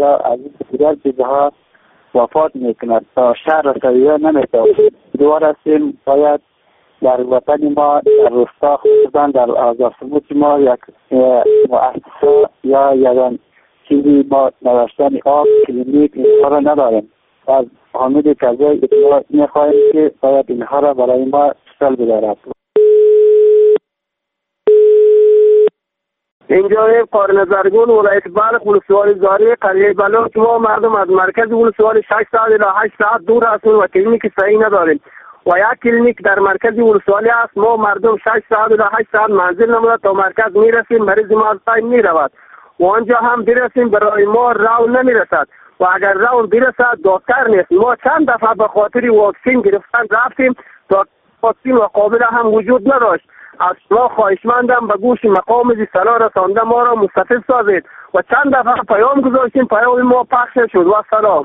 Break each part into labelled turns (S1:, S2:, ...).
S1: یا از این دیگر چیزها وفات میکند تا شهر رسویه نمیتواند. دوار هستیم باید در وطن ما در روستا خصوصا در آزادسموت ما یک مؤسسه یا یک چیزی ما نداشتن آب کلینیک اینها را نداریم. از حامد کذای اطلاع میخواهیم که باید اینها را برای ما سل بدارد.
S2: اینجا قارنزرگون ولایت بلخ ولسوالی زاری قریه بلوچ ما مردم از مرکز ولسوالی 6 ساعت الی 8 ساعت دور هستیم و کلینیک صحیح نداریم و یک کلینیک در مرکز ولسوالی است. ما مردم 6 ساعت الی 8 ساعت منزل نموده تا مرکز میرسیم، مریض ما از پای میرود و آنجا هم برسیم برای ما راو نمیرسد و اگر راو برسد دکتر نیست. ما چند دفعه به خاطر واکسین گرفتن رفتیم تا واکسین و قابل هم وجود نداشت. از شما خواهشمندم به گوش مقام صلاح رسانده ما را مستفید سازید و چند دفعه پیام گذاشتیم، پیام ما پخش شد. و سلام.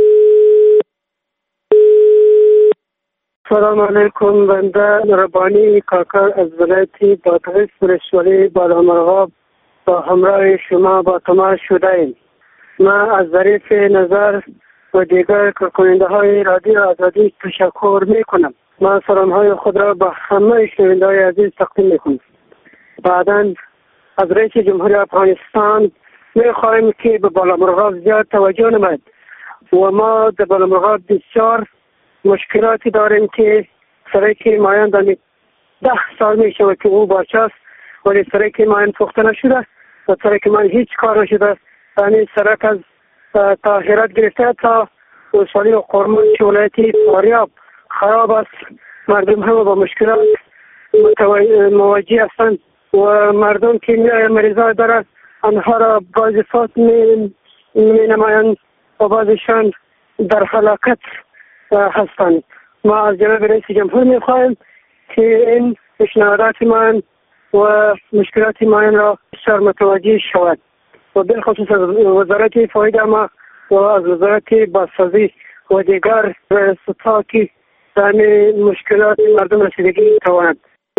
S3: سلام علیکم. بنده ربانی کاکر از ولایت بادغیس ولسوالی بالامرغاب با همراه شما با تماس شده ایم. من از ظریف نظر و دیگر کارکننده های رادیو آزادی تشکر می کنم. من سلام های خود را به همه شنونده های عزیز تقدیم می کنم. بعداً از رئیس جمهوری افغانستان می خواهیم که به بالامرغاب زیاد توجه نماید و ما در بالامرغاب بسیار مشکلاتی داریم که سرک مایان داریم 10 سال می شود که او باچه است ولی سرک مایان پخته نشده و سرک مایان هیچ کار نشده. یعنی سرک از طاهرات گرفته تا وسوالی و قرمانچ ولایتی فاریاب خراب است. مردم هم با مشکلات مواجه هستند و مردم که مریضا دارند آنها را بعض فوت می نمایند و بعضشان در هلاکت هستند. ما از جناب رئیس جمهور می خواهیم که این پیشنهادات من و مشکلات من را بسیار متوجه شود و بالخصوص از وزارت فایده ما و از وزارت بازسازی و دیگر ریاست‌ها که در مشکلات مردم رسیدگی تواند.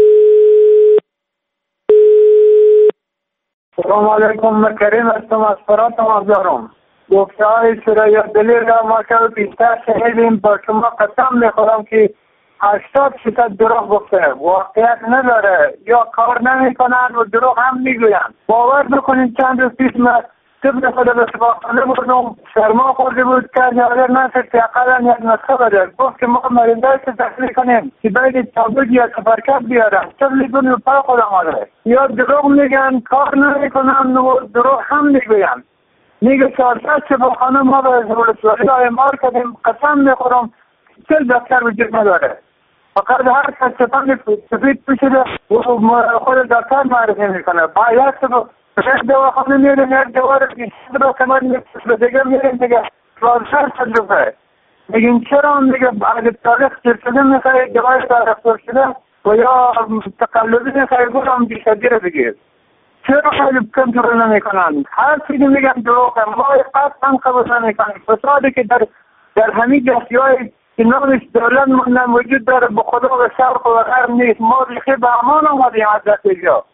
S4: سلام علیکم. من کریم هستم از فرات مازدارم. گفته های سرای دلی را ما که بیشتر شنیدیم. با شما قسم میخورم که 80% دروغ گفته، واقعیت نداره یا کار نمیکنن و دروغ هم میگوین. باور بکنید چند روز پیش من طبل خود به شفاخانه بودم، سرما خورده بود که نظر نشد که اقلا یک نسخه بده. گفت که ما مریضای که تحلیل کنیم که باید تابوت یا تفرکت بیارن، طبل دون و پا خود آمده. یا دروغ میگن کار نمیکنن و دروغ هم میگوین. میگه 400 شفاخانه ما به ولسوالی اعمار کردیم. قسم میخورم 40 دکتر وجود نداره. فقط هر کس سفید پوشیده و خود دکتر معرفی میکنه. باید یک دواخانه میریم، یک دوار بیشتر رو کمر میرسیم، دیگه میریم دیگه 400 روپه. میگیم چرا؟ میگه اگه تاریخ چیر شده میخواه دوای تاریخ پر شده و یا تقلبی میخواه گفتم بیشتر رو بگیر. چرا خیلی کنترل نمیکنن؟ هر چیزی میگن دروغه. ما قصد هم قبول نمیکنیم. فسادی که در همین جسیای که نامش دولت مندن وجود داره به خدا و شرق و غرب نیست. ما ریخی به امان آمدیم از دست اینجا.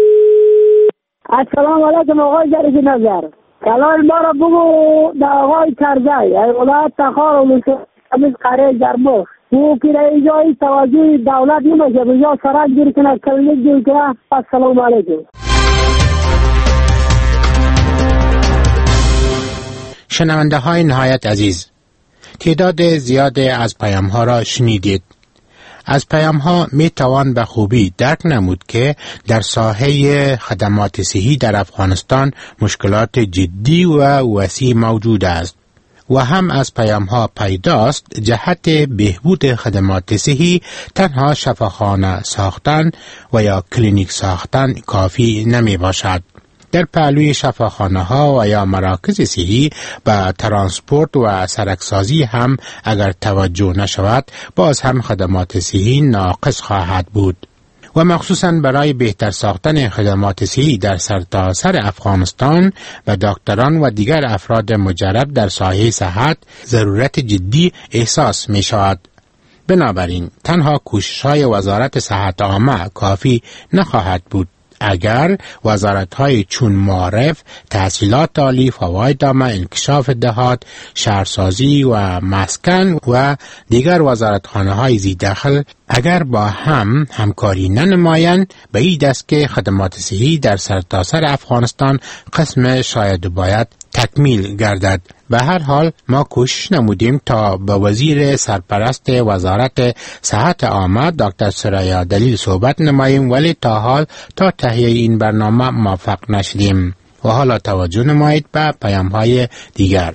S5: السلام علیکم آقای جریج نظر. کلال ما را بگو در آقای کرزی ولایت تخار و لسومیز قریه جربخ او که در اینجای توجه دولت نمیشه بجا سرک گیر کنه کلینیک گیر کنه. السلام علیکم.
S6: شنونده های نهایت عزیز، تعداد زیاد از پیام ها را شنیدید. از پیام ها می توان به خوبی درک نمود که در ساحه خدمات صحی در افغانستان مشکلات جدی و وسیع موجود است و هم از پیام ها پیداست جهت بهبود خدمات صحی تنها شفاخانه ساختن و یا کلینیک ساختن کافی نمی باشد. در پهلوی شفاخانه ها و یا مراکز صحی به ترانسپورت و سرکسازی هم اگر توجه نشود باز هم خدمات صحی ناقص خواهد بود و مخصوصاً برای بهتر ساختن خدمات صحی در سرتاسر افغانستان و دکتران و دیگر افراد مجرب در ساحه صحت ضرورت جدی احساس می شود. بنابراین تنها کوشش‌های وزارت صحت عامه کافی نخواهد بود. اگر وزارت‌های چون معارف، تحصیلات عالی، فواید عامه، انکشاف دهات، شهرسازی و مسکن و دیگر وزارتخانه‌های ذی دخل اگر با هم همکاری ننمایند، به این دست که خدمات صحی در سرتاسر افغانستان قسم شاید و باید تکمیل گردد. به هر حال ما کوشش نمودیم تا به وزیر سرپرست وزارت صحت عامه دکتر سریا دلیل صحبت نماییم، ولی تا تهیه این برنامه موفق نشدیم. و حالا توجه نمایید به پیام‌های دیگر.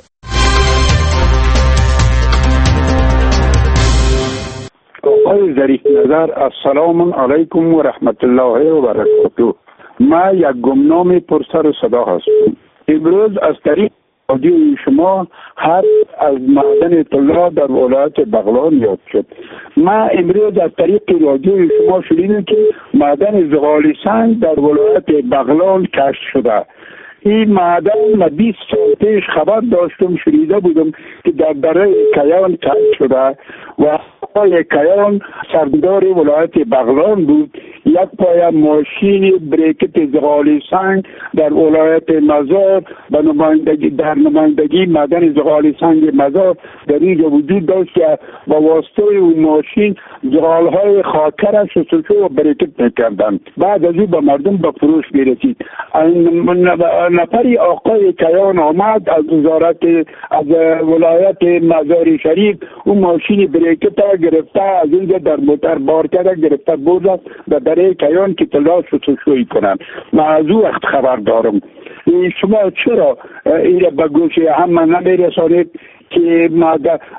S7: آقای ظریف نظر، السلام علیکم و رحمت الله و برکاته. ما یک گمنام پرسر و صدا هستم. امروز از طریق رادیوی شما هر از معدن طلا در ولایت بغلان یاد شد. ما امروز از طریق رادیوی شما شنیدیم که معدن زغال سنگ در ولایت بغلان کشف شده. این معدن ما 20 سال پیش خبر داشتم، شنیده بودم که در دره کیان کشف شده و آقای کیان سردار ولایت بغلان بود. یک پای ماشین بریکت زغال سنگ در ولایت مزار در نمایندگی معدن زغال سنگ مزار در اینجا وجود داشت که با واسطه اون ماشین زغالهای خاکر شستشو و بریکت میکردن. بعد از این به مردم به فروش میرسید. نفری آقای کیان آمد از ولایت مزار شریف اون ماشین بریکت گرفته، از اینجا در موتر بار کرده، گرفته برده در دره کیان که طلا شستشویی کنن. من از او وقت خبر دارم. شما چرا این به گوش همه نمیرسانید که ما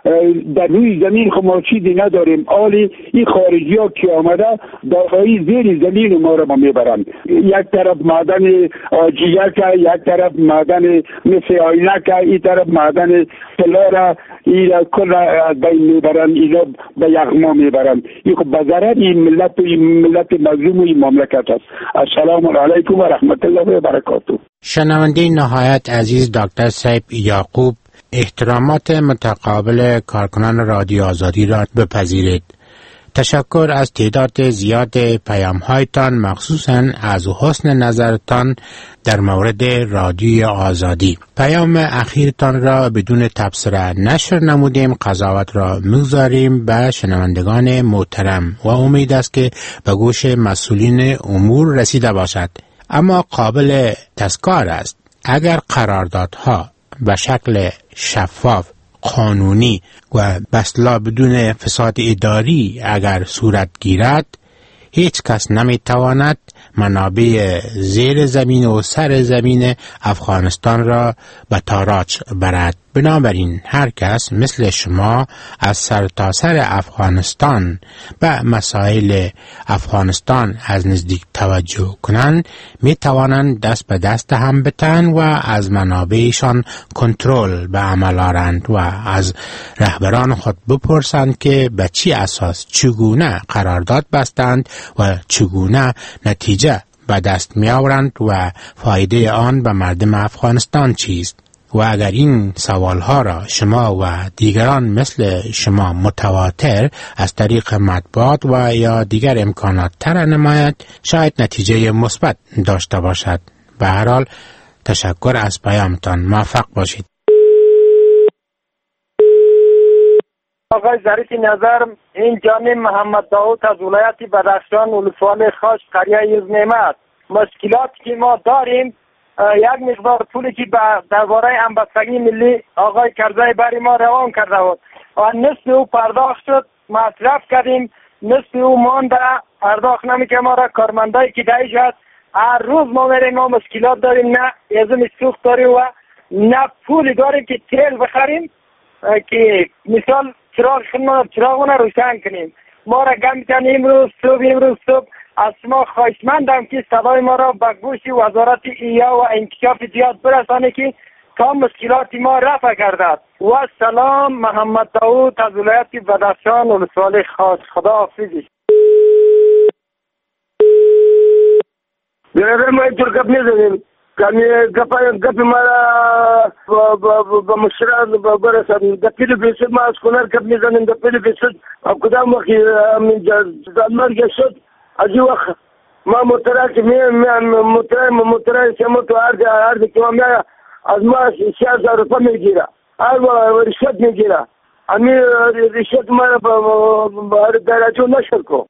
S7: در روی زمین خمارچیدی نداریم؟ آلی این خارجی ها که آمده داخلی زیر زمین ما را میبرند. یک طرف معدن آجیه که، یک طرف معدن مثل آینه که، این طرف معدن طلا را این کل از بین میبرند، اینا به یغما میبرند. این خب به ضرر این ملت مظلوم این مملکت است. السلام علیکم و رحمت الله و برکاته.
S6: شنونده نهایت عزیز دکتر سیب یعقوب، احترامات متقابل کارکنان رادیو آزادی را بپذیرید. تشکر از تعداد زیاد پیام‌هایتان، مخصوصاً از حسن نظرتان در مورد رادیو آزادی. پیام اخیرتان را بدون تبصره نشر نمودیم، قضاوت را می‌گذاریم به شنوندگان محترم و امید است که به گوش مسئولین امور رسیده باشد. اما قابل تذکر است اگر قراردادها به شکل شفاف، قانونی و بسلا بدون فساد اداری اگر صورت گیرد، هیچ کس نمیتواند منابع زیر زمین و سر زمین افغانستان را به تاراج برد. بنابراین هر کس مثل شما از سرتاسر افغانستان به مسائل افغانستان از نزدیک توجه کنند، می توانند دست به دست هم بتن و از منابعشان کنترل به عمل آورند و از رهبران خود بپرسند که به چی اساس چگونه قرارداد بستند و چگونه نتیجه به دست می آورند و فایده آن به مردم افغانستان چیست. و اگر این سوالها را شما و دیگران مثل شما متواتر از طریق مطبوعات و یا دیگر امکانات تر نماید، شاید نتیجه مثبت داشته باشد. به هر حال تشکر از پیامتان. موفق باشید.
S2: آقای ظریف نظر، این جان محمد داود از ولایت بدخشان، ولسوالی خاش، قریه یزنعمت. مشکلاتی که ما داریم، یک مقدار پولی که درباره همبستگی ملی آقای کرزی برای ما روان کرده بود و نصف او پرداخت شد، مصرف کردیم، نصف او مانده پرداخت نمیکنه. ما را کارمندایی که دایش هست هر روز ما میریم، ما مشکلات داریم، نه ازم سوخت داریم و نه پولی داریم که تیل بخریم که مثال چراغ رو روشن کنیم. ما را گم میکنیم امروز صبح از شما خواهشمندم که صدای ما را به گوش وزارت ایجاد و انکشاف جهات برسانه که تا مشکلات ما رفع گردد. و سلام، محمد داود از ولایت بدخشان، ولسوالی خاص. خدا حافظی.
S8: برادر ما اینجور گپ میزنیم، گپ ما با مشران برسن. گپیل بیشتر ما از کنار گپ میزنیم، گپیل بیشتر کدام وقتی من مرگ شد از این وقت ما مترک مترک شما تو هر که ما از ما 6000 روپیه میگیره، هر رشوت میگیره. همین رشوت ما با درجه نشر کو.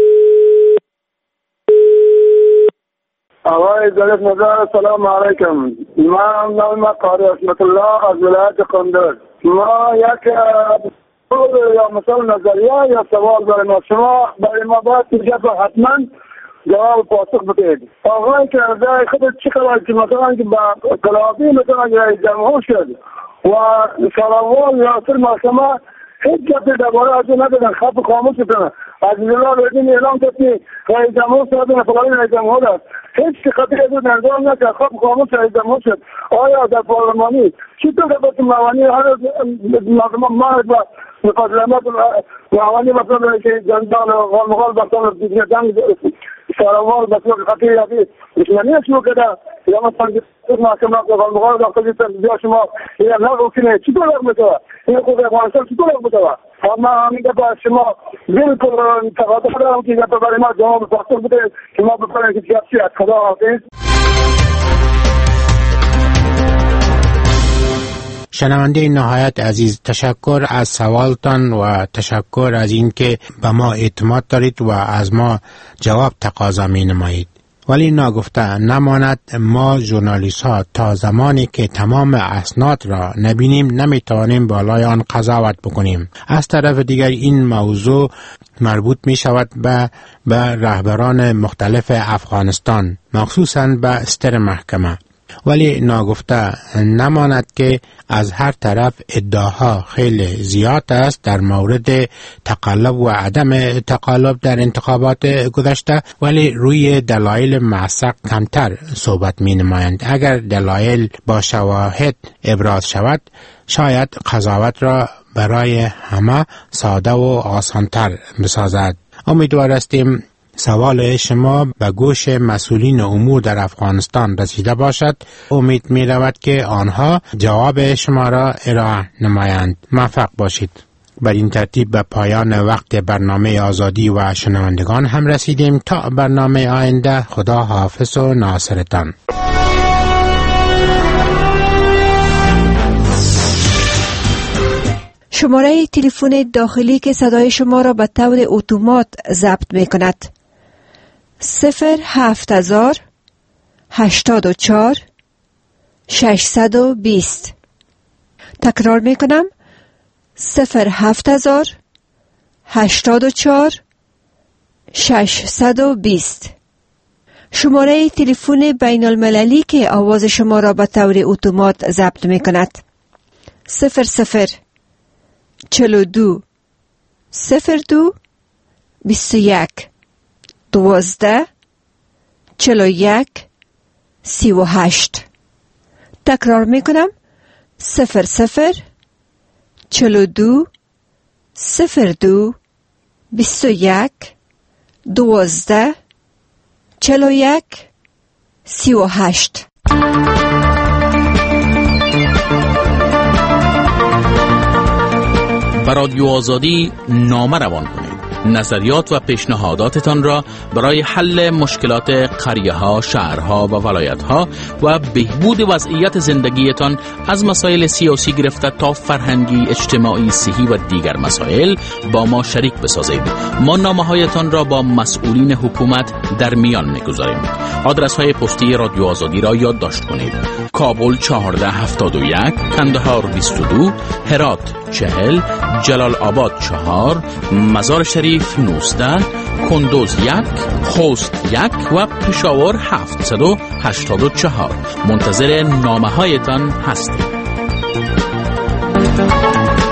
S4: آقای دولت نظر سلام علیکم. من نام قاری اسمت الله از ولایت قندوز. ما یک یا مثلا نظریه یا سوال برای ما باید حتما جواب پاسخ بدهید. آقای که از خود چه خبر که مثلا که با کلابی مثلا رئیس جمهور شد و سراوال ناصر محکمه هیچ جبه درباره از اون ندادن، خط خاموش کنن. از الله بدین اعلام کرد که رئیس جمهور شد و فلانی رئیس جمهور است. هیچ خطی از اون انجام نکرد، خط خاموش رئیس جمهور شد. آیا در پارلمانی چطور که موانی هر ما با مقدمات موانی مثلا که جندان و مغال بطان دیگه جنگ سراوال بطان خطی یادی دشمنی شروع کرده یا مثلا محکمه و مغال داخلی بیا شما یا نقل کنه چطور رقم بتوه این خود افغانستان چطور رقم بتوه. اما همین با شما بالکل تقاضا دارم که برای ما جواب پاسخ بده که ما بکنیم که چی از خدا حافظ.
S6: شنونده نهایت عزیز، تشکر از سوالتان و تشکر از اینکه به ما اعتماد دارید و از ما جواب تقاضا می نمایید. ولی ناگفته نماند ما ژورنالیست ها تا زمانی که تمام اسناد را نبینیم نمیتوانیم بالای آن قضاوت بکنیم. از طرف دیگر این موضوع مربوط می شود به رهبران مختلف افغانستان، مخصوصاً به ستر محکمه. ولی ناگفته نماند که از هر طرف ادعاها خیلی زیاد است در مورد تقلب و عدم تقلب در انتخابات گذشته، ولی روی دلایل معسق کمتر صحبت می نمایند. اگر دلایل با شواهد ابراز شود شاید قضاوت را برای همه ساده و آسانتر بسازد. امیدوار هستیم سوال شما به گوش مسئولین امور در افغانستان رسیده باشد. امید می رود که آنها جواب شما را ارائه نمایند. موفق باشید. بر این ترتیب به پایان وقت برنامه آزادی و شنوندگان هم رسیدیم. تا برنامه آینده، خدا حافظ و ناصرتان.
S9: شماره تلفن داخلی که صدای شما را به طور اتومات ضبط می کند 07000 84 620. تکرار می کنم 07000 84 620. شماره تلفن بین المللی که آواز شما را به طور اتومات ضبط می کند 00 42 02 21 12 41 38. تکرار می کنم 00 42 02 21 12 41 38.
S10: به رادیو آزادی نامه روان کنید. نظریات و پیشنهاداتتان را برای حل مشکلات قریه‌ها، شهرها و ولایت‌ها و بهبود وضعیت زندگیتان از مسائل سیاسی گرفته تا فرهنگی، اجتماعی، صحی و دیگر مسائل با ما شریک بسازید. ما نامه‌هایتان را با مسئولین حکومت در میان می‌گذاریم. آدرس‌های پستی رادیو آزادی را یادداشت کنید. کابل 1471، کندهار 22، هرات 40، جلال آباد 4، مزار شریف 19، کندوز 1، خوست 1 و پشاور 784. منتظر نامه هایتان هستیم.